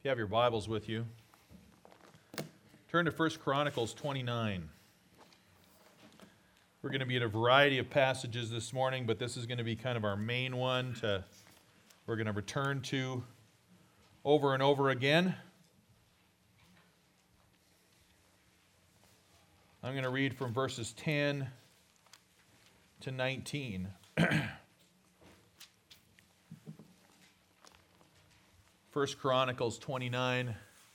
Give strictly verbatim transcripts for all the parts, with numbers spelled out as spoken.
you have your Bibles with you, turn to First Chronicles twenty-nine. We're going to be in a variety of passages this morning, but this is going to be kind of our main one to we're going to return to over and over again. I'm going to read from verses ten to nineteen. First Chronicles twenty-nine.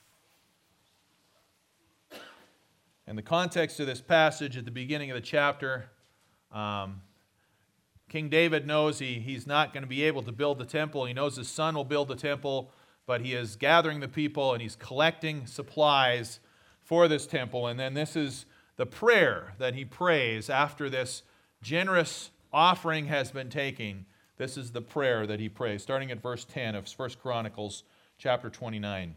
And the context of this passage at the beginning of the chapter, um, King David knows he, he's not going to be able to build the temple. He knows his son will build the temple, but he is gathering the people and he's collecting supplies for this temple. And then this is the prayer that he prays after this generous offering has been taken. This is the prayer that he prays, starting at verse ten of First Chronicles chapter twenty-nine.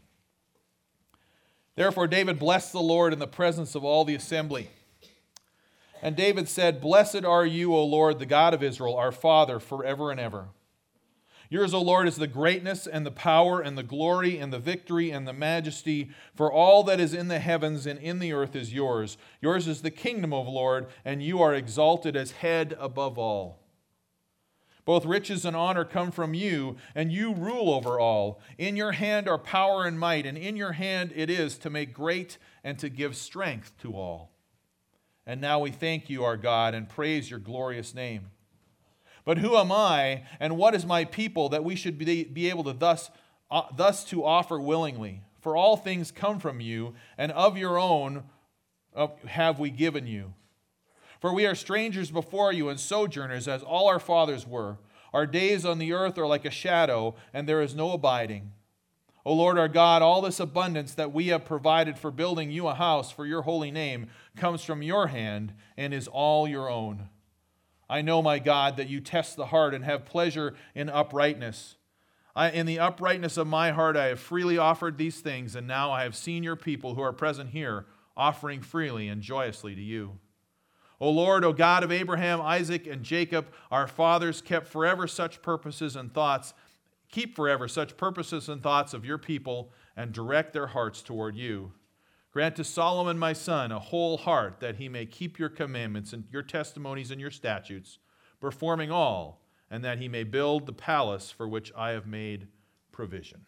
Therefore David blessed the Lord in the presence of all the assembly. And David said, Blessed are you, O Lord, the God of Israel, our Father, forever and ever. Yours, O Lord, is the greatness and the power and the glory and the victory and the majesty, for all that is in the heavens and in the earth is yours. Yours is the kingdom, O Lord, and you are exalted as head above all. Both riches and honor come from you, and you rule over all. In your hand are power and might, and in your hand it is to make great and to give strength to all. And now we thank you, our God, and praise your glorious name. But who am I, and what is my people, that we should be, be able to thus, uh, thus to offer willingly? For all things come from you, and of your own uh, have we given you. For we are strangers before you and sojourners, as all our fathers were. Our days on the earth are like a shadow, and there is no abiding. O Lord our God, all this abundance that we have provided for building you a house for your holy name comes from your hand and is all your own. I know, my God, that you test the heart and have pleasure in uprightness. I, in the uprightness of my heart I have freely offered these things, and now I have seen your people who are present here offering freely and joyously to you. O Lord, O God of Abraham, Isaac, and Jacob, our fathers kept forever such purposes and thoughts, keep forever such purposes and thoughts of your people, and direct their hearts toward you. Grant to Solomon my son a whole heart, that he may keep your commandments and your testimonies and your statutes, performing all, and that he may build the palace for which I have made provision.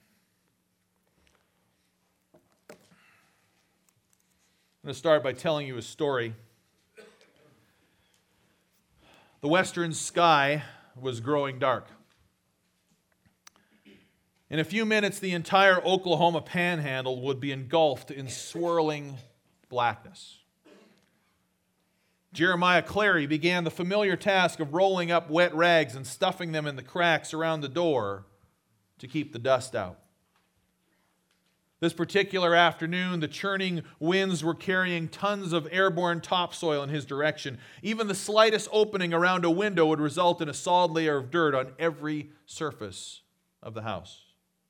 I'm going to start by telling you a story. The western sky was growing dark. In a few minutes, the entire Oklahoma panhandle would be engulfed in swirling blackness. Jeremiah Clary began the familiar task of rolling up wet rags and stuffing them in the cracks around the door to keep the dust out. This particular afternoon, the churning winds were carrying tons of airborne topsoil in his direction. Even the slightest opening around a window would result in a solid layer of dirt on every surface of the house.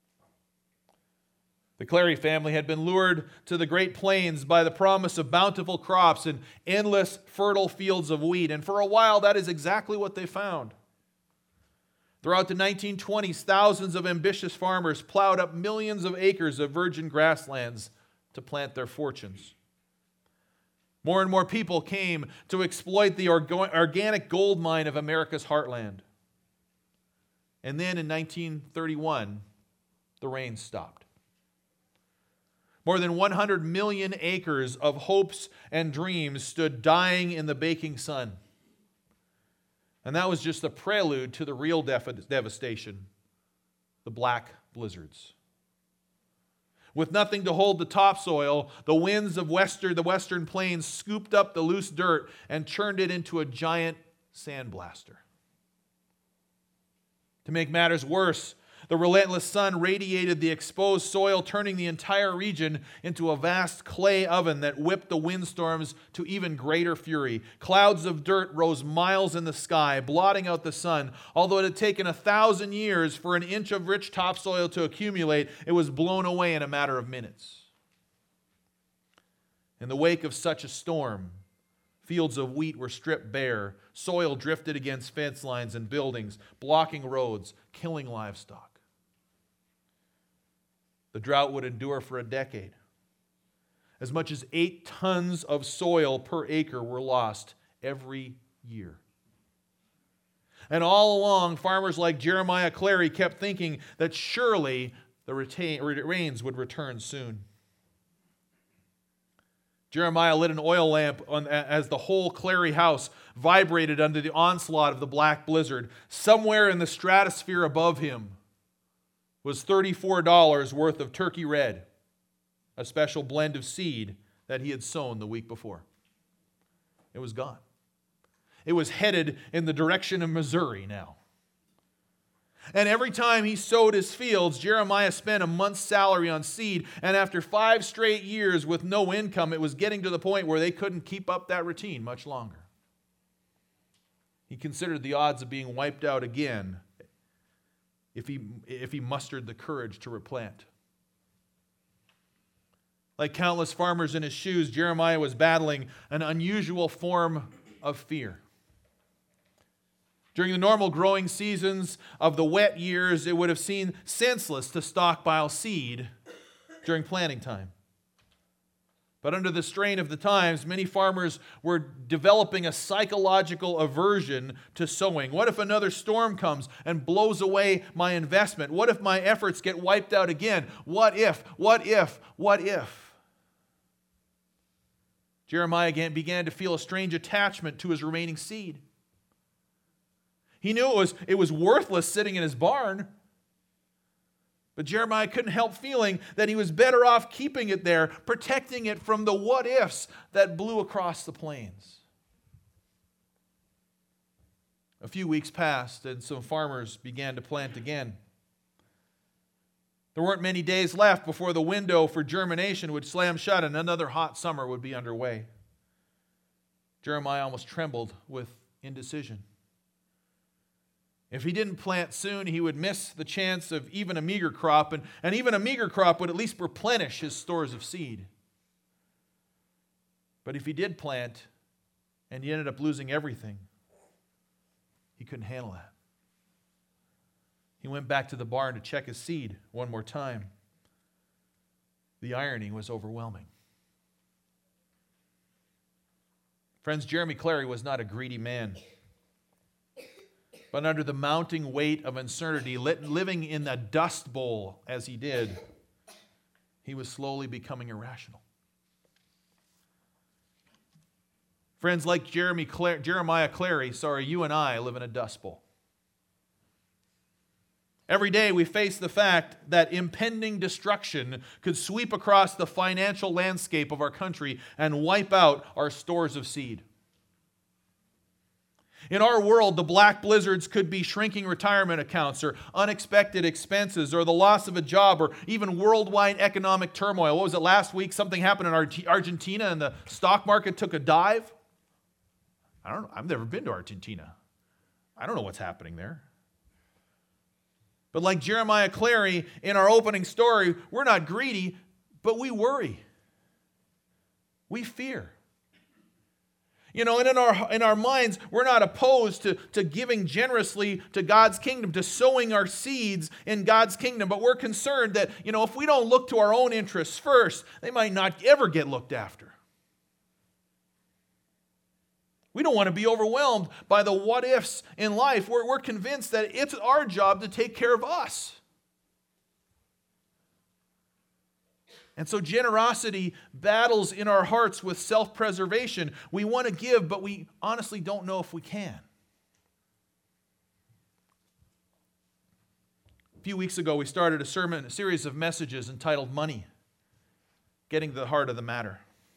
The Clary family had been lured to the Great Plains by the promise of bountiful crops and endless fertile fields of wheat, and for a while that is exactly what they found. Throughout the nineteen twenties, thousands of ambitious farmers plowed up millions of acres of virgin grasslands to plant their fortunes. More and more people came to exploit the orga- organic gold mine of America's heartland. And then in nineteen thirty-one, the rain stopped. More than one hundred million acres of hopes and dreams stood dying in the baking sun. And that was just the prelude to the real def- devastation, the black blizzards. With nothing to hold the topsoil, the winds of western, the western plains scooped up the loose dirt and churned it into a giant sandblaster. To make matters worse, the relentless sun radiated the exposed soil, turning the entire region into a vast clay oven that whipped the windstorms to even greater fury. Clouds of dirt rose miles in the sky, blotting out the sun. Although it had taken a thousand years for an inch of rich topsoil to accumulate, it was blown away in a matter of minutes. In the wake of such a storm, fields of wheat were stripped bare. Soil drifted against fence lines and buildings, blocking roads, killing livestock. The drought would endure for a decade. As much as eight tons of soil per acre were lost every year. And all along, farmers like Jeremiah Clary kept thinking that surely the rains would return soon. Jeremiah lit an oil lamp on, as the whole Clary house vibrated under the onslaught of the black blizzard. Somewhere in the stratosphere above him was thirty-four dollars worth of Turkey Red, a special blend of seed that he had sown the week before. It was gone. It was headed in the direction of Missouri now. And every time he sowed his fields, Jeremiah spent a month's salary on seed, and after five straight years with no income, it was getting to the point where they couldn't keep up that routine much longer. He considered the odds of being wiped out again if he, if he mustered the courage to replant. Like countless farmers in his shoes, Jeremiah was battling an unusual form of fear. During the normal growing seasons of the wet years, it would have seemed senseless to stockpile seed during planting time. But under the strain of the times, many farmers were developing a psychological aversion to sowing. What if another storm comes and blows away my investment? What if my efforts get wiped out again? What if? What if? What if? Jeremiah began to feel a strange attachment to his remaining seed. He knew it was, it was worthless sitting in his barn. But Jeremiah couldn't help feeling that he was better off keeping it there, protecting it from the what-ifs that blew across the plains. A few weeks passed, and some farmers began to plant again. There weren't many days left before the window for germination would slam shut and another hot summer would be underway. Jeremiah almost trembled with indecision. If he didn't plant soon, he would miss the chance of even a meager crop, and, and even a meager crop would at least replenish his stores of seed. But if he did plant, and he ended up losing everything, he couldn't handle that. He went back to the barn to check his seed one more time. The irony was overwhelming. Friends, Jeremy Clary was not a greedy man. But under the mounting weight of uncertainty, living in the dust bowl as he did, he was slowly becoming irrational. Friends, like Jeremy Cla- Jeremiah Clary, sorry, you and I live in a dust bowl. Every day we face the fact that impending destruction could sweep across the financial landscape of our country and wipe out our stores of seed. In our world, the black blizzards could be shrinking retirement accounts or unexpected expenses or the loss of a job or even worldwide economic turmoil. What was it last week? Something happened in Argentina and the stock market took a dive. I don't know. I've never been to Argentina. I don't know what's happening there. But like Jeremiah Clary in our opening story, we're not greedy, but we worry. We fear. You know, and in our in our minds, we're not opposed to, to giving generously to God's kingdom, to sowing our seeds in God's kingdom. But we're concerned that, you know, if we don't look to our own interests first, they might not ever get looked after. We don't want to be overwhelmed by the what-ifs in life. We're, we're convinced that it's our job to take care of us. And so generosity battles in our hearts with self-preservation. We want to give, but we honestly don't know if we can. A few weeks ago, we started a sermon, a series of messages entitled Money, Getting to the Heart of the Matter.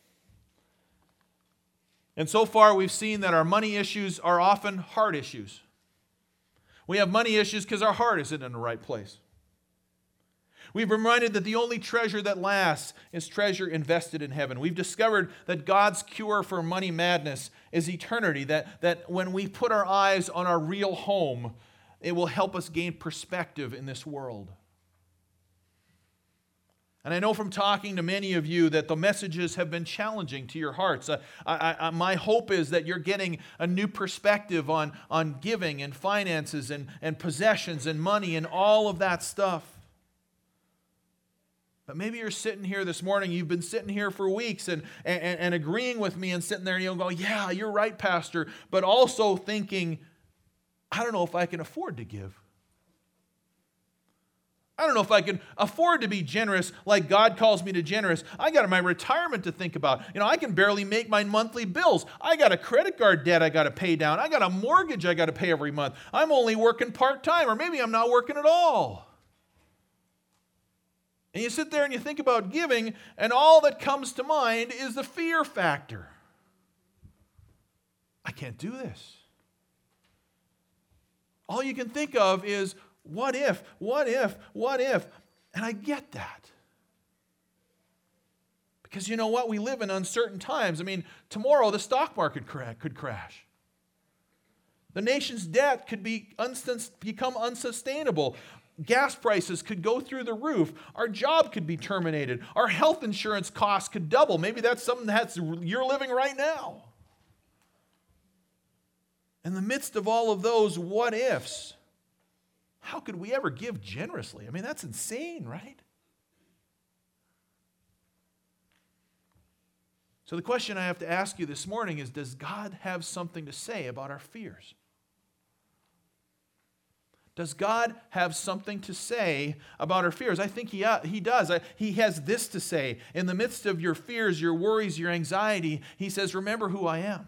And so far, we've seen that our money issues are often heart issues. We have money issues because our heart isn't in the right place. We've been reminded that the only treasure that lasts is treasure invested in heaven. We've discovered that God's cure for money madness is eternity, that, that when we put our eyes on our real home, it will help us gain perspective in this world. And I know from talking to many of you that the messages have been challenging to your hearts. Uh, I, I, my hope is that you're getting a new perspective on, on giving and finances and, and possessions and money and all of that stuff. But maybe you're sitting here this morning, you've been sitting here for weeks and, and, and agreeing with me and sitting there and you'll go, yeah, you're right, Pastor, but also thinking, I don't know if I can afford to give. I don't know if I can afford to be generous like God calls me to generous. I got my retirement to think about. You know, I can barely make my monthly bills. I got a credit card debt I got to pay down. I got a mortgage I got to pay every month. I'm only working part-time, or maybe I'm not working at all. And you sit there and you think about giving, and all that comes to mind is the fear factor. I can't do this. All you can think of is, what if, what if, what if? And I get that. Because you know what? We live in uncertain times. I mean, tomorrow the stock market could crash. The nation's debt could be unsus- become unsustainable. Gas prices could go through the roof. Our job could be terminated. Our health insurance costs could double. Maybe that's something that's you're living right now. In the midst of all of those what ifs, how could we ever give generously? I mean, that's insane, right? So the question I have to ask you this morning is, does God have something to say about our fears? Does God have something to say about our fears? I think he, uh, he does. I, he has this to say. In the midst of your fears, your worries, your anxiety, he says, remember who I am.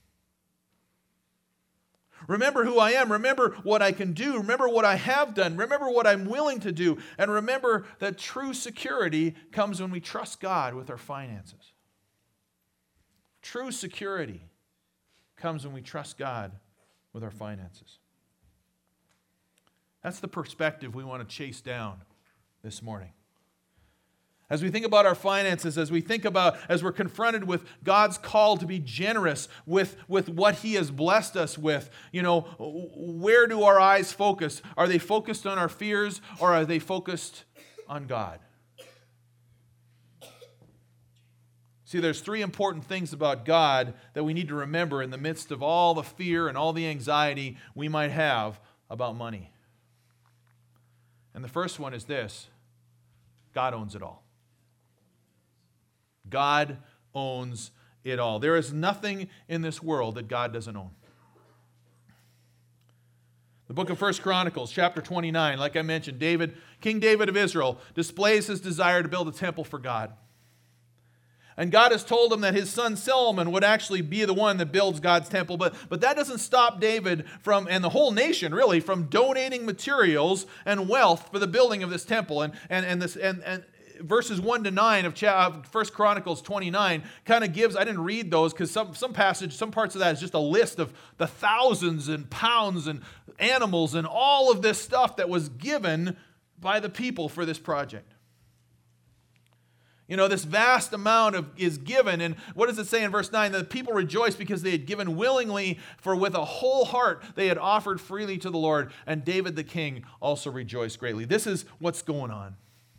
Remember who I am. Remember what I can do. Remember what I have done. Remember what I'm willing to do. And remember that true security comes when we trust God with our finances. True security comes when we trust God with our finances. That's the perspective we want to chase down this morning. As we think about our finances, as we think about, as we're confronted with God's call to be generous with, with what He has blessed us with, you know, where do our eyes focus? Are they focused on our fears, or are they focused on God? See, there's three important things about God that we need to remember in the midst of all the fear and all the anxiety we might have about money. And the first one is this: God owns it all. God owns it all. There is nothing in this world that God doesn't own. The book of First Chronicles, chapter twenty-nine, like I mentioned, David, King David of Israel, displays his desire to build a temple for God. And God has told him that his son Solomon would actually be the one that builds God's temple. But, but that doesn't stop David from, and the whole nation really, from donating materials and wealth for the building of this temple. And, and, and, this, and, and verses one to nine of First Chronicles twenty-nine kind of gives, I didn't read those because some, some passage, some parts of that is just a list of the thousands and pounds and animals and all of this stuff that was given by the people for this project. You know, this vast amount of is given, and what does it say in verse nine? The people rejoiced because they had given willingly, for with a whole heart they had offered freely to the Lord, and David the king also rejoiced greatly. This is what's going on.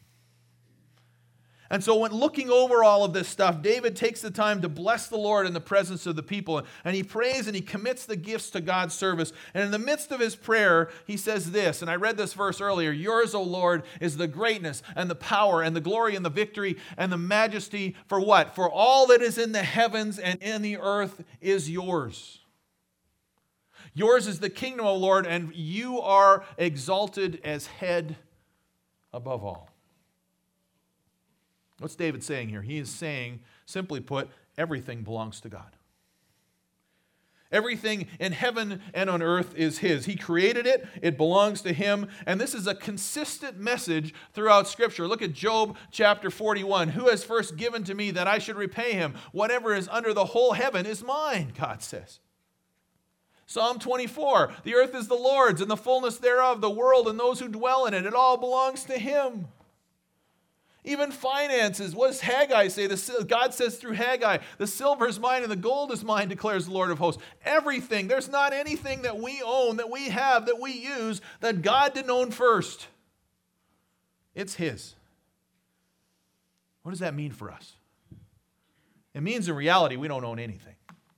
And so when looking over all of this stuff, David takes the time to bless the Lord in the presence of the people, and he prays and he commits the gifts to God's service. And in the midst of his prayer, he says this, and I read this verse earlier: yours, O Lord, is the greatness and the power and the glory and the victory and the majesty. For what? For all that is in the heavens and in the earth is yours. Yours is the kingdom, O Lord, and you are exalted as head above all. What's David saying here? He is saying, simply put, everything belongs to God. Everything in heaven and on earth is His. He created it. It belongs to Him. And this is a consistent message throughout Scripture. Look at Job chapter forty-one. Who has first given to me that I should repay him? Whatever is under the whole heaven is mine, God says. Psalm twenty-four. The earth is the Lord's and the fullness thereof, the world and those who dwell in it. It all belongs to Him. Even finances. What does Haggai say? The, God says through Haggai, the silver is mine and the gold is mine, declares the Lord of hosts. Everything. There's not anything that we own, that we have, that we use, that God didn't own first. It's His. What does that mean for us? It means in reality we don't own anything.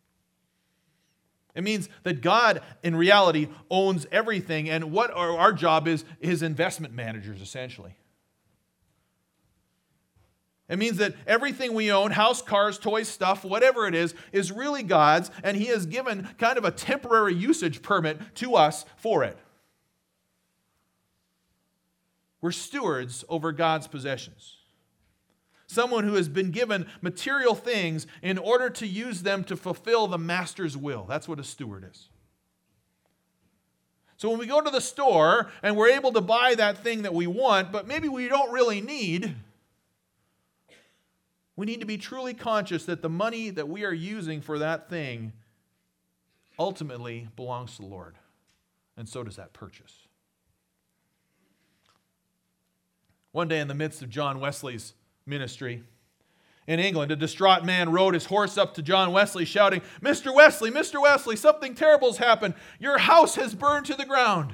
It means that God, in reality, owns everything, and what our, our job is, is investment managers, essentially. It means that everything we own, house, cars, toys, stuff, whatever it is, is really God's, and He has given kind of a temporary usage permit to us for it. We're stewards over God's possessions. Someone who has been given material things in order to use them to fulfill the master's will. That's what a steward is. So when we go to the store and we're able to buy that thing that we want, but maybe we don't really need, we need to be truly conscious that the money that we are using for that thing ultimately belongs to the Lord. And so does that purchase. One day in the midst of John Wesley's ministry in England, a distraught man rode his horse up to John Wesley shouting, "Mister Wesley, Mister Wesley, something terrible has happened. Your house has burned to the ground."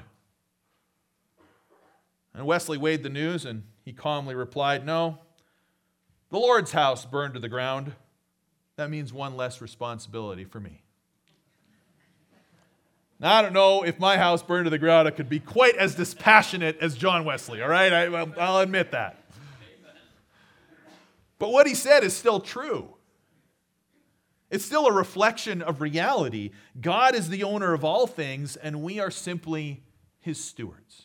And Wesley weighed the news and he calmly replied, "No, the Lord's house burned to the ground. That means one less responsibility for me." Now, I don't know if my house burned to the ground, I could be quite as dispassionate as John Wesley, all right? I, I'll admit that. But what he said is still true. It's still a reflection of reality. God is the owner of all things, and we are simply His stewards.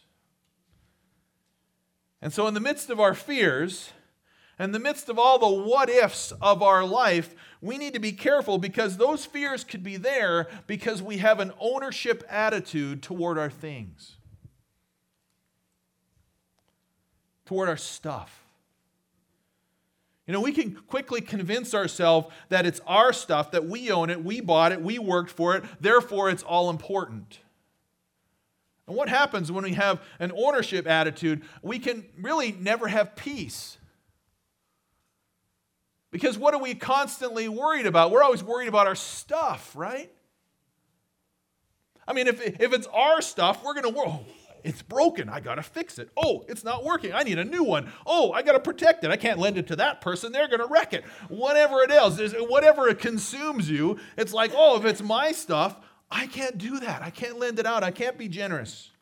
And so in the midst of our fears, in the midst of all the what-ifs of our life, we need to be careful because those fears could be there because we have an ownership attitude toward our things, toward our stuff. You know, we can quickly convince ourselves that it's our stuff, that we own it, we bought it, we worked for it, therefore it's all important. And what happens when we have an ownership attitude? We can really never have peace. Because what are we constantly worried about? We're always worried about our stuff, right? I mean, if, if it's our stuff, we're going to worry, oh, it's broken, I got to fix it. Oh, it's not working, I need a new one. Oh, I got to protect it, I can't lend it to that person, they're going to wreck it. Whatever it is, whatever it consumes you, it's like, oh, if it's my stuff, I can't do that. I can't lend it out, I can't be generous.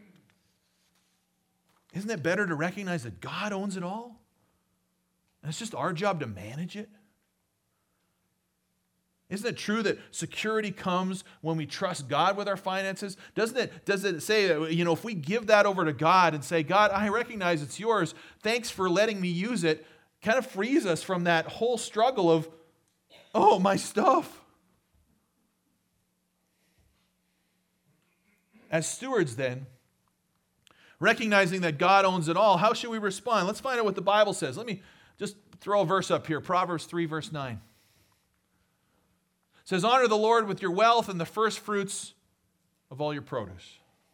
Isn't it better to recognize that God owns it all? And it's just our job to manage it? Isn't it true that security comes when we trust God with our finances? Doesn't it, does it say that, you know, if we give that over to God and say, God, I recognize it's yours, thanks for letting me use it, kind of frees us from that whole struggle of, oh, my stuff. As stewards then, recognizing that God owns it all, how should we respond? Let's find out what the Bible says. Let me just throw a verse up here, Proverbs three, verse nine. It says, honor the Lord with your wealth and the first fruits of all your produce.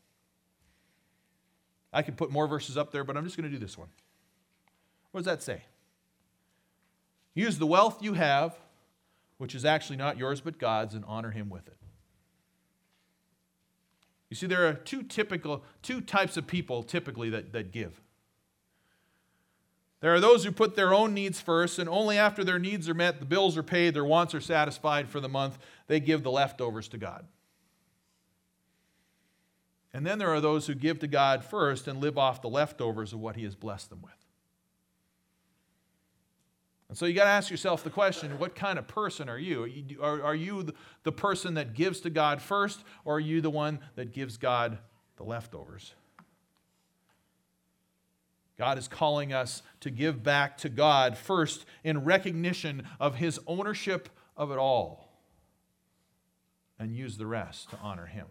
I could put more verses up there, but I'm just going to do this one. What does that say? Use the wealth you have, which is actually not yours but God's, and honor Him with it. You see, there are two typical, two types of people typically that, that give. There are those who put their own needs first, and only after their needs are met, the bills are paid, their wants are satisfied for the month, they give the leftovers to God. And then there are those who give to God first and live off the leftovers of what He has blessed them with. And so you got to ask yourself the question, what kind of person are you? Are, are you the person that gives to God first, or are you the one that gives God the leftovers? God is calling us to give back to God first in recognition of His ownership of it all, and use the rest to honor Him.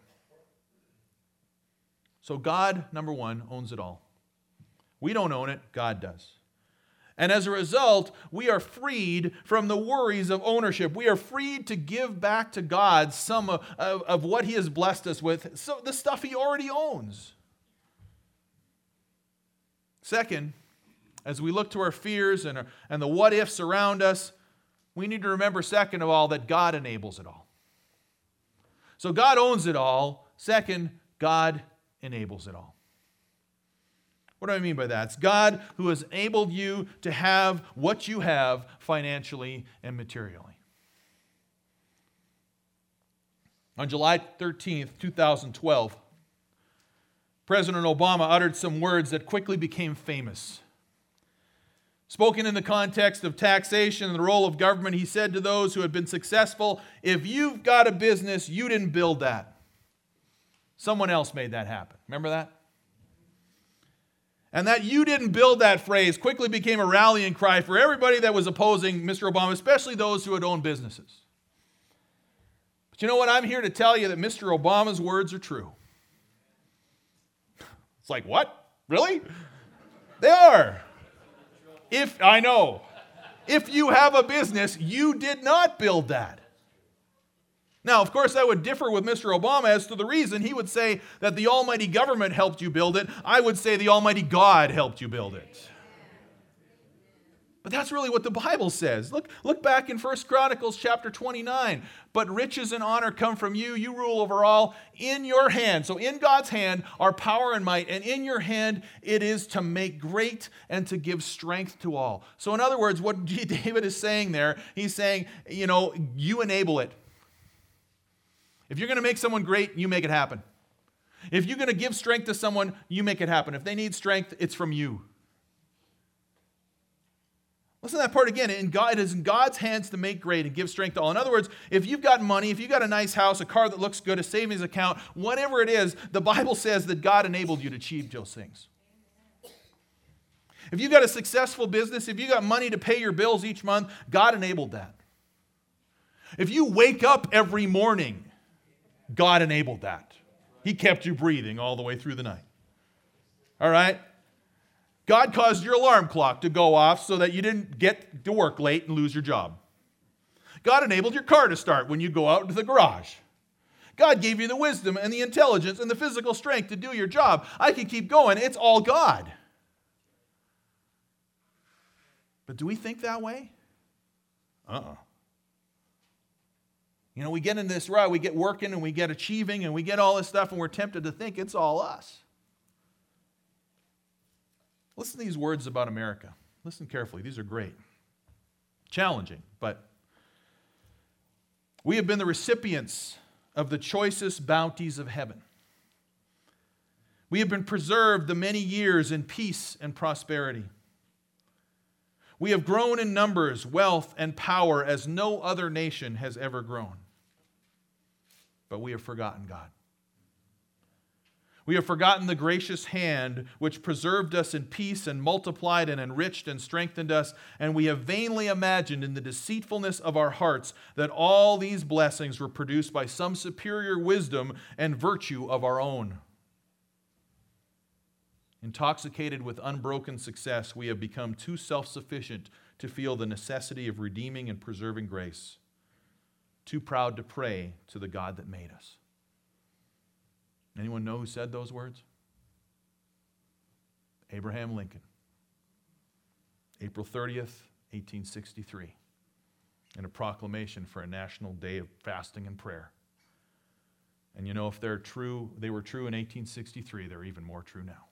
So God, number one, owns it all. We don't own it, God does. And as a result, we are freed from the worries of ownership. We are freed to give back to God some of, of, of what He has blessed us with, so the stuff He already owns. Second, as we look to our fears and, our, and the what-ifs around us, we need to remember, second of all, that God enables it all. So God owns it all. Second, God enables it all. What do I mean by that? It's God who has enabled you to have what you have financially and materially. On July thirteenth, twenty twelve, President Obama uttered some words that quickly became famous. Spoken in the context of taxation and the role of government, he said to those who had been successful, if you've got a business, you didn't build that. Someone else made that happen. Remember that? And that "you didn't build that" phrase quickly became a rallying cry for everybody that was opposing Mister Obama, especially those who had owned businesses. But you know what? I'm here to tell you that Mister Obama's words are true. It's like, what? Really? They are. If, I know, if you have a business, you did not build that. Now, of course, that would differ with Mister Obama as to the reason. He would say that the almighty government helped you build it. I would say the almighty God helped you build it. But that's really what the Bible says. Look, look back in First Chronicles chapter twenty-nine. But riches and honor come from you. You rule over all. In your hand, so in God's hand are power and might, and in your hand it is to make great and to give strength to all. So in other words, what David is saying there, he's saying, you know, you enable it. If you're going to make someone great, you make it happen. If you're going to give strength to someone, you make it happen. If they need strength, it's from you. Listen to that part again. In God, it is in God's hands to make great and give strength to all. In other words, if you've got money, if you've got a nice house, a car that looks good, a savings account, whatever it is, the Bible says that God enabled you to achieve those things. If you've got a successful business, if you've got money to pay your bills each month, God enabled that. If you wake up every morning, God enabled that. He kept you breathing all the way through the night. All right? God caused your alarm clock to go off so that you didn't get to work late and lose your job. God enabled your car to start when you go out into the garage. God gave you the wisdom and the intelligence and the physical strength to do your job. I can keep going. It's all God. But do we think that way? Uh-uh. You know, we get in this rut, we get working and we get achieving and we get all this stuff and we're tempted to think it's all us. Listen to these words about America. Listen carefully. These are great. Challenging, but we have been the recipients of the choicest bounties of heaven. We have been preserved the many years in peace and prosperity. We have grown in numbers, wealth, and power as no other nation has ever grown. But we have forgotten God. We have forgotten the gracious hand which preserved us in peace and multiplied and enriched and strengthened us, and we have vainly imagined in the deceitfulness of our hearts that all these blessings were produced by some superior wisdom and virtue of our own. Intoxicated with unbroken success, we have become too self-sufficient to feel the necessity of redeeming and preserving grace, too proud to pray to the God that made us. Anyone know who said those words? Abraham Lincoln. April thirtieth, eighteen sixty-three, in a proclamation for a national day of fasting and prayer. And you know, if they're true, they were true in eighteen sixty-three, they're even more true now.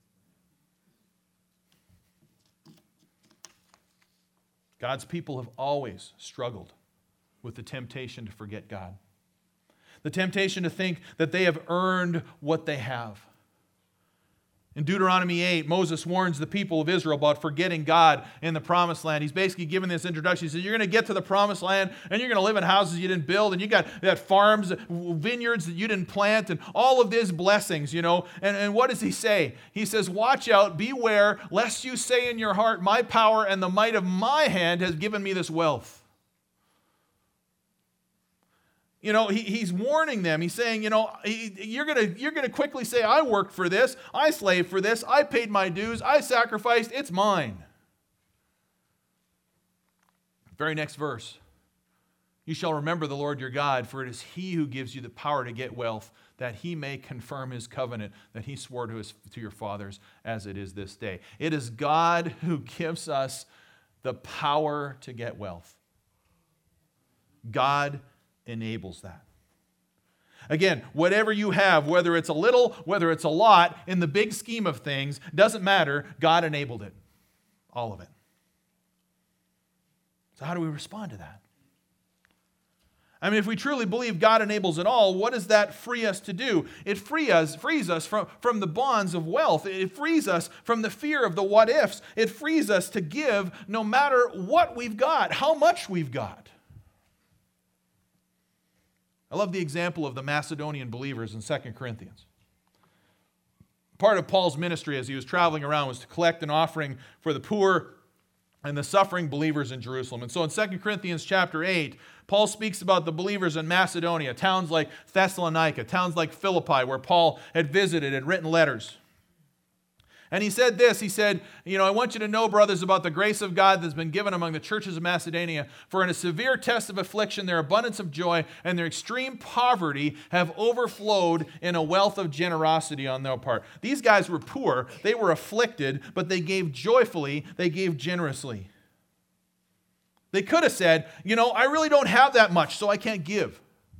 God's people have always struggled with the temptation to forget God. The temptation to think that they have earned what they have. In Deuteronomy eight, Moses warns the people of Israel about forgetting God in the promised land. He's basically given this introduction. He says, you're going to get to the promised land and you're going to live in houses you didn't build, and you got that farms, vineyards that you didn't plant, and all of these blessings, you know. And, and what does he say? He says, watch out, beware, lest you say in your heart, my power and the might of my hand has given me this wealth. You know, he, he's warning them. He's saying, you know, he, you're going to you're going to quickly say, I worked for this, I slaved for this, I paid my dues, I sacrificed, it's mine. Very next verse. You shall remember the Lord your God, for it is he who gives you the power to get wealth, that he may confirm his covenant that he swore to, his, to your fathers as it is this day. It is God who gives us the power to get wealth. God enables that. Again, whatever you have, whether it's a little, whether it's a lot, in the big scheme of things, doesn't matter. God enabled it. All of it. So how do we respond to that? I mean, if we truly believe God enables it all, what does that free us to do? It free us, frees us from, from the bonds of wealth. It frees us from the fear of the what ifs. It frees us to give no matter what we've got, how much we've got. I love the example of the Macedonian believers in Second Corinthians. Part of Paul's ministry as he was traveling around was to collect an offering for the poor and the suffering believers in Jerusalem. And so in Second Corinthians chapter eight, Paul speaks about the believers in Macedonia, towns like Thessalonica, towns like Philippi, where Paul had visited and written letters. And he said this, he said, you know, I want you to know, brothers, about the grace of God that's been given among the churches of Macedonia. For in a severe test of affliction, their abundance of joy and their extreme poverty have overflowed in a wealth of generosity on their part. These guys were poor, they were afflicted, but they gave joyfully, they gave generously. They could have said, you know, I really don't have that much, so I can't give.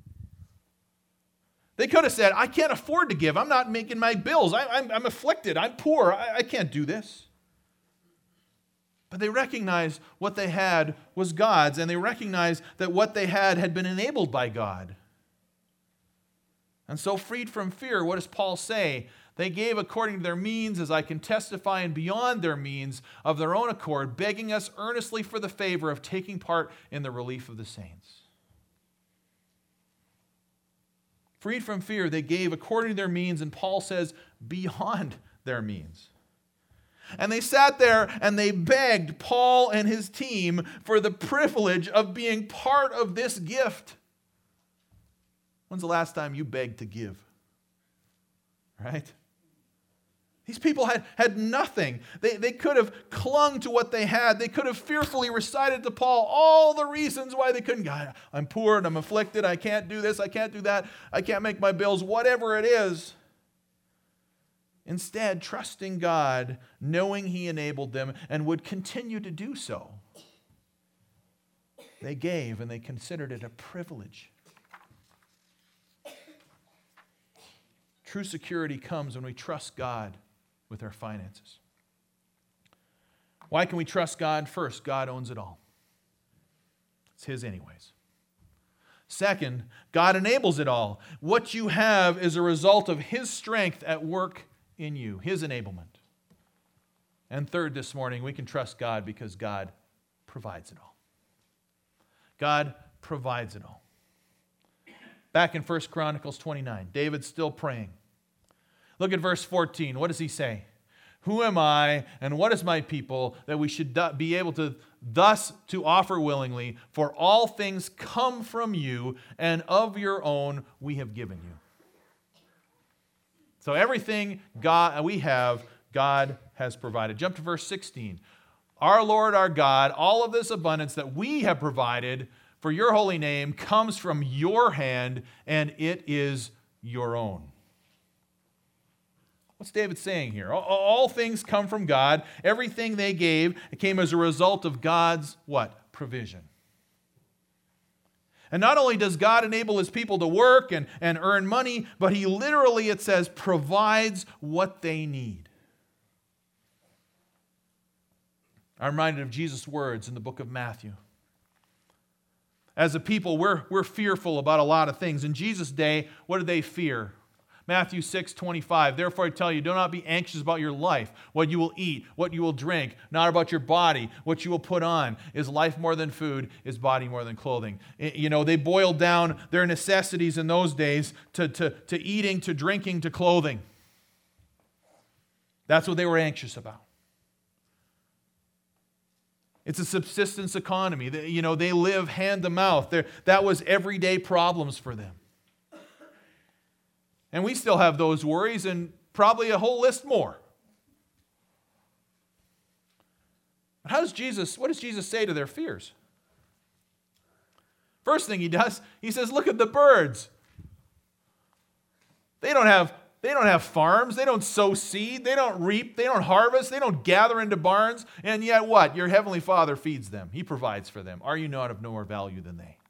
They could have said, I can't afford to give. I'm not making my bills. I, I'm, I'm afflicted. I'm poor. I, I can't do this. But they recognized what they had was God's, and they recognized that what they had had been enabled by God. And so, freed from fear, what does Paul say? They gave according to their means, as I can testify, and beyond their means of their own accord, begging us earnestly for the favor of taking part in the relief of the saints. Freed from fear, they gave according to their means, and Paul says, beyond their means. And they sat there and they begged Paul and his team for the privilege of being part of this gift. When's the last time you begged to give? Right? These people had, had nothing. They, they could have clung to what they had. They could have fearfully recited to Paul all the reasons why they couldn't. God, I'm poor and I'm afflicted. I can't do this. I can't do that. I can't make my bills, whatever it is. Instead, trusting God, knowing He enabled them and would continue to do so. They gave and they considered it a privilege. True security comes when we trust God with our finances. Why can we trust God? First, God owns it all. It's His anyways. Second, God enables it all. What you have is a result of His strength at work in you, His enablement. And third, this morning, we can trust God because God provides it all. God provides it all. Back in First Chronicles twenty-nine, David's still praying. Look at verse fourteen. What does he say? Who am I and what is my people that we should be able to thus to offer willingly? For all things come from you, and of your own we have given you. So everything God we have, God has provided. Jump to verse sixteen. Our Lord, our God, all of this abundance that we have provided for your holy name comes from your hand, and it is your own. What's David saying here? All, all things come from God. Everything they gave came as a result of God's what? Provision. And not only does God enable His people to work and, and earn money, but He literally, it says, provides what they need. I'm reminded of Jesus' words in the book of Matthew. As a people, we're, we're fearful about a lot of things. In Jesus' day, what did they fear? Matthew six twenty-five, therefore I tell you, do not be anxious about your life, what you will eat, what you will drink, not about your body, what you will put on. Is life more than food? Is body more than clothing? You know, they boiled down their necessities in those days to, to, to eating, to drinking, to clothing. That's what they were anxious about. It's a subsistence economy. They, you know, they live hand to mouth. They're, that was everyday problems for them. And we still have those worries and probably a whole list more. But how does Jesus, what does Jesus say to their fears? First thing He does, He says, look at the birds. They don't have, they don't have farms. They don't sow seed. They don't reap. They don't harvest. They don't gather into barns. And yet what? Your heavenly Father feeds them. He provides for them. Are you not of no more value than they?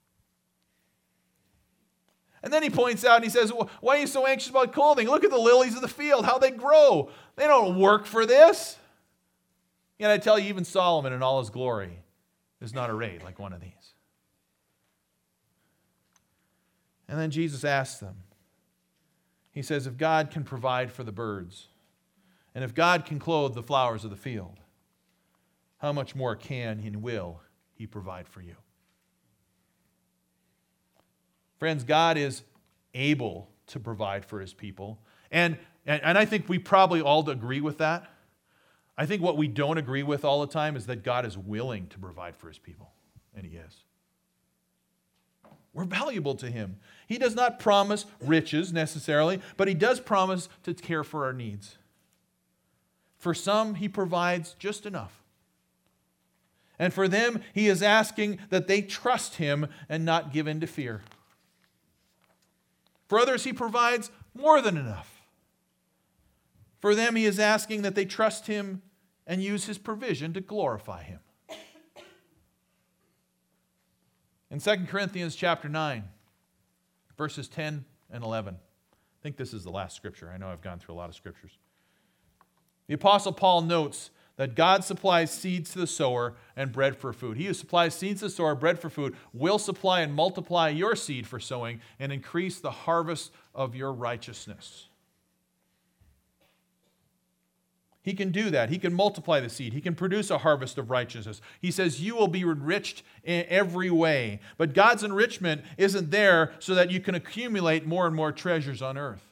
And then He points out and He says, why are you so anxious about clothing? Look at the lilies of the field, how they grow. They don't work for this. Yet I tell you, even Solomon in all his glory is not arrayed like one of these. And then Jesus asks them. He says, if God can provide for the birds, and if God can clothe the flowers of the field, how much more can and will He provide for you? Friends, God is able to provide for His people. And, and, and I think we probably all agree with that. I think what we don't agree with all the time is that God is willing to provide for His people. And He is. We're valuable to Him. He does not promise riches necessarily, but He does promise to care for our needs. For some, He provides just enough. And for them, He is asking that they trust Him and not give in to fear. For others, He provides more than enough. For them, He is asking that they trust Him and use His provision to glorify Him. In Second Corinthians chapter nine, verses ten and eleven, I think this is the last scripture. I know I've gone through a lot of scriptures. The Apostle Paul notes that God supplies seeds to the sower and bread for food. He who supplies seeds to the sower, bread for food, will supply and multiply your seed for sowing and increase the harvest of your righteousness. He can do that. He can multiply the seed. He can produce a harvest of righteousness. He says you will be enriched in every way. But God's enrichment isn't there so that you can accumulate more and more treasures on earth.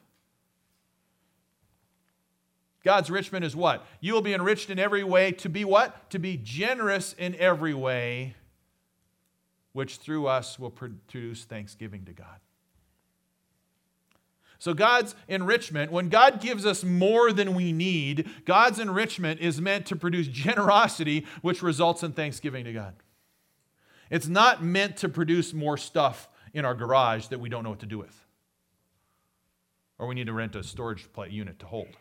God's enrichment is what? You will be enriched in every way to be what? To be generous in every way, which through us will produce thanksgiving to God. So God's enrichment, when God gives us more than we need, God's enrichment is meant to produce generosity, which results in thanksgiving to God. It's not meant to produce more stuff in our garage that we don't know what to do with. Or we need to rent a storage unit to hold.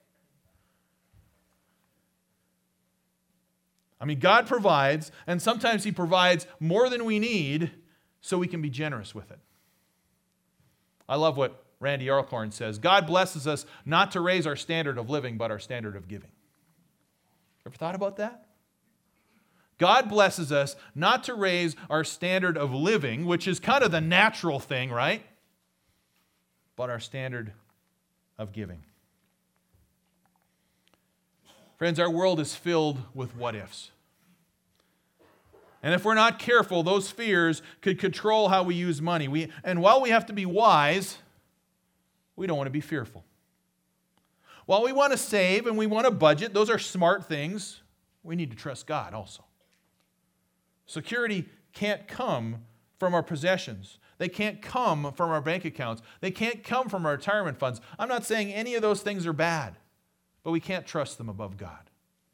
I mean, God provides, and sometimes He provides more than we need so we can be generous with it. I love what Randy Arlcorn says, God blesses us not to raise our standard of living, but our standard of giving. Ever thought about that? God blesses us not to raise our standard of living, which is kind of the natural thing, right? But our standard of giving. Friends, our world is filled with what ifs. And if we're not careful, those fears could control how we use money. We, and while we have to be wise, we don't want to be fearful. While we want to save and we want to budget, those are smart things, we need to trust God also. Security can't come from our possessions. They can't come from our bank accounts. They can't come from our retirement funds. I'm not saying any of those things are bad, but we can't trust them above God.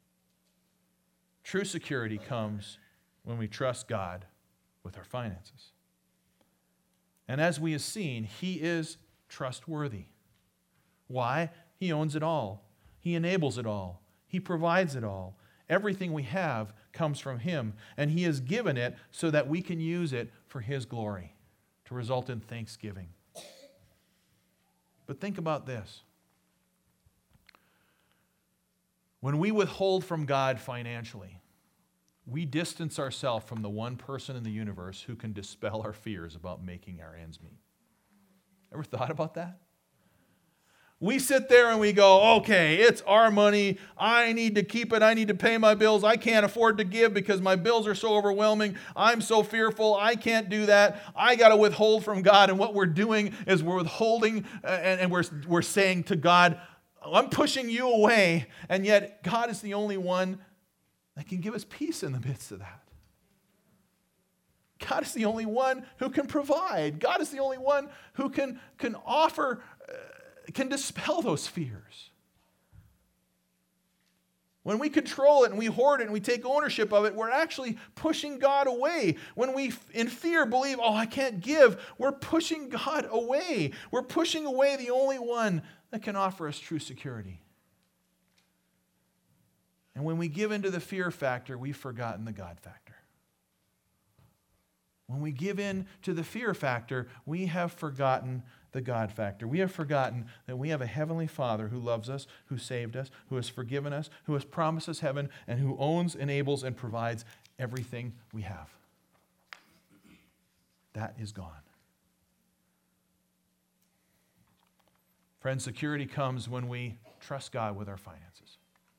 True security comes when we trust God with our finances. And as we have seen, He is trustworthy. Why? He owns it all. He enables it all. He provides it all. Everything we have comes from Him, and He has given it so that we can use it for His glory, to result in thanksgiving. But think about this. When we withhold from God financially, we distance ourselves from the one person in the universe who can dispel our fears about making our ends meet. Ever thought about that? We sit there and we go, okay, it's our money. I need to keep it. I need to pay my bills. I can't afford to give because my bills are so overwhelming. I'm so fearful. I can't do that. I got to withhold from God. And what we're doing is we're withholding uh, and, and we're, we're saying to God, I'm pushing you away. And yet God is the only one that can give us peace in the midst of that. God is the only one who can provide. God is the only one who can, can offer, uh, can dispel those fears. When we control it and we hoard it and we take ownership of it, we're actually pushing God away. When we, in fear, believe, oh, I can't give, we're pushing God away. We're pushing away the only one that can offer us true security. And when we give into the fear factor, we've forgotten the God factor. When we give in to the fear factor, we have forgotten the God factor. We have forgotten that we have a heavenly Father who loves us, who saved us, who has forgiven us, who has promised us heaven, and who owns, enables, and provides everything we have. That is gone. Friends, security comes when we trust God with our finances.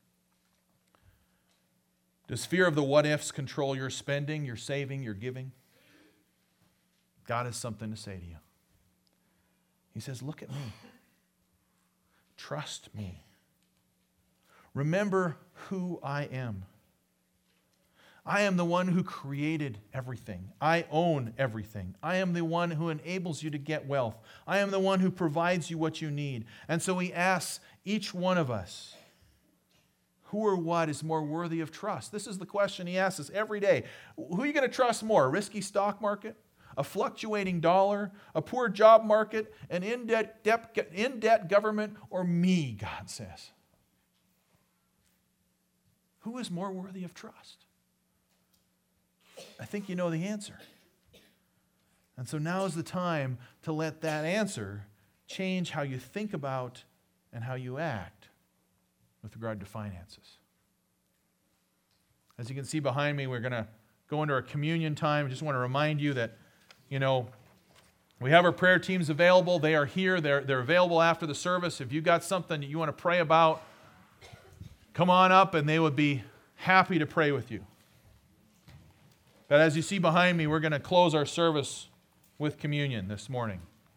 Does fear of the what-ifs control your spending, your saving, your giving? God has something to say to you. He says, look at me. Trust me. Remember who I am. I am the one who created everything. I own everything. I am the one who enables you to get wealth. I am the one who provides you what you need. And so he asks each one of us, who or what is more worthy of trust? This is the question he asks us every day. Who are you going to trust more? A risky stock market? A fluctuating dollar? A poor job market? An in-debt, in-debt government? Or me, God says? Who is more worthy of trust? I think you know the answer. And so now is the time to let that answer change how you think about and how you act with regard to finances. As you can see behind me, we're going to go into our communion time. I just want to remind you that, you know, we have our prayer teams available. They are here. They're, they're available after the service. If you've got something that you want to pray about, come on up and they would be happy to pray with you. But as you see behind me, we're going to close our service with communion this morning.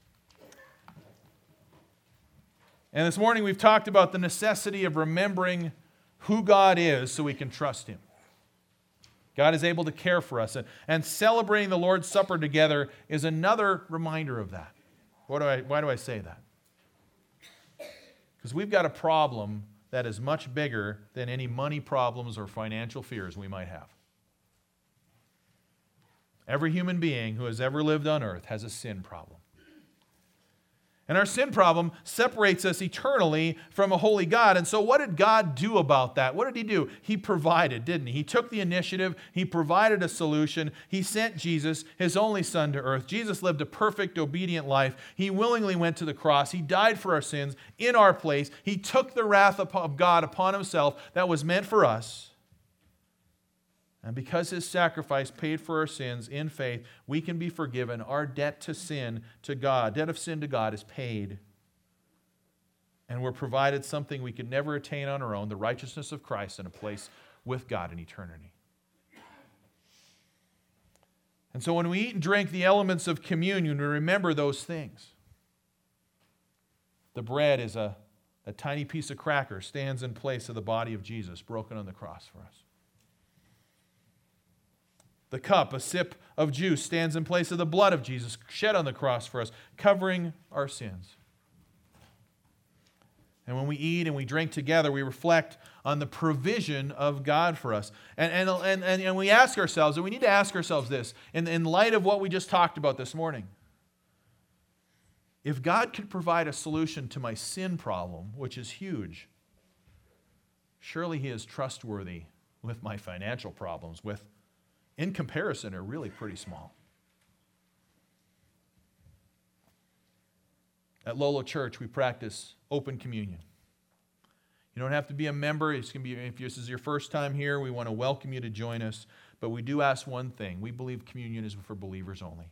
And this morning we've talked about the necessity of remembering who God is so we can trust Him. God is able to care for us. And, and celebrating the Lord's Supper together is another reminder of that. What do I, why do I say that? Because we've got a problem that is much bigger than any money problems or financial fears we might have. Every human being who has ever lived on earth has a sin problem. And our sin problem separates us eternally from a holy God. And so what did God do about that? What did He do? He provided, didn't He? He took the initiative. He provided a solution. He sent Jesus, His only Son, to earth. Jesus lived a perfect, obedient life. He willingly went to the cross. He died for our sins in our place. He took the wrath of God upon Himself that was meant for us. And because His sacrifice paid for our sins in faith, we can be forgiven. Our debt to sin to God, debt of sin to God is paid. And we're provided something we could never attain on our own, the righteousness of Christ and a place with God in eternity. And so when we eat and drink the elements of communion, we remember those things. The bread is a, a tiny piece of cracker, stands in place of the body of Jesus broken on the cross for us. The cup, a sip of juice, stands in place of the blood of Jesus shed on the cross for us, covering our sins. And when we eat and we drink together, we reflect on the provision of God for us. And, and, and, and, and we ask ourselves, and we need to ask ourselves this, in, in light of what we just talked about this morning. If God could provide a solution to my sin problem, which is huge, surely He is trustworthy with my financial problems, with in comparison, are really pretty small. At Lolo Church, we practice open communion. You don't have to be a member. It's going to be, if this is your first time here, we want to welcome you to join us. But we do ask one thing. We believe communion is for believers only.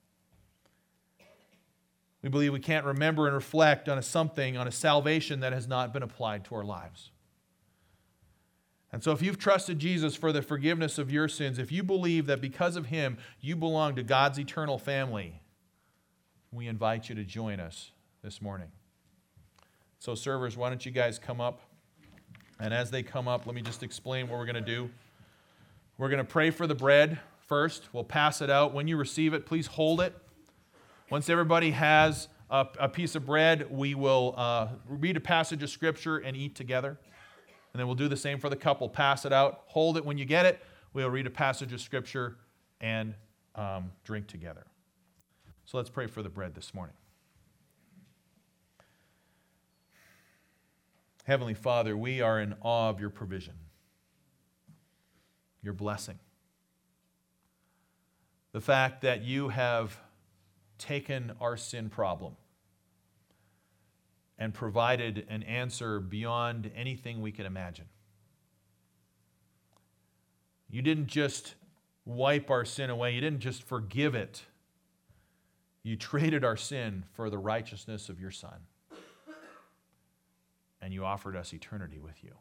We believe we can't remember and reflect on a something, on a salvation that has not been applied to our lives. And so if you've trusted Jesus for the forgiveness of your sins, if you believe that because of Him you belong to God's eternal family, we invite you to join us this morning. So servers, why don't you guys come up? And as they come up, let me just explain what we're going to do. We're going to pray for the bread first. We'll pass it out. When you receive it, please hold it. Once everybody has a, a piece of bread, we will uh, read a passage of Scripture and eat together. And then we'll do the same for the cup. We'll pass it out. Hold it when you get it. We'll read a passage of Scripture and um, drink together. So let's pray for the bread this morning. Heavenly Father, we are in awe of your provision, your blessing. The fact that you have taken our sin problem and provided an answer beyond anything we could imagine. You didn't just wipe our sin away. You didn't just forgive it. You traded our sin for the righteousness of your Son. and you offered us eternity with you.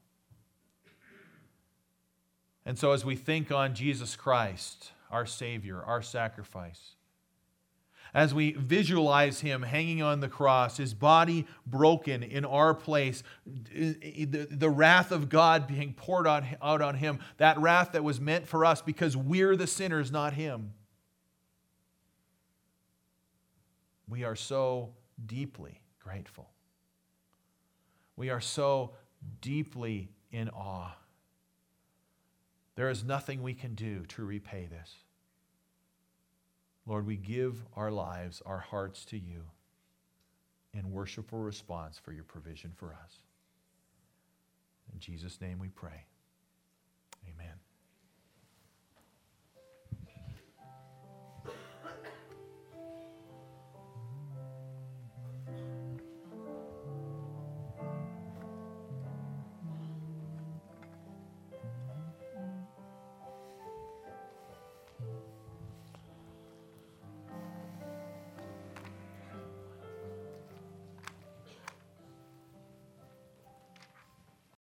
And so as we think on Jesus Christ, our Savior, our sacrifice, as we visualize him hanging on the cross, his body broken in our place, the, the wrath of God being poured out, out on him, that wrath that was meant for us because we're the sinners, not him. We are so deeply grateful. We are so deeply in awe. There is nothing we can do to repay this. Lord, we give our lives, our hearts to you in worshipful response for your provision for us. In Jesus' name we pray. Amen.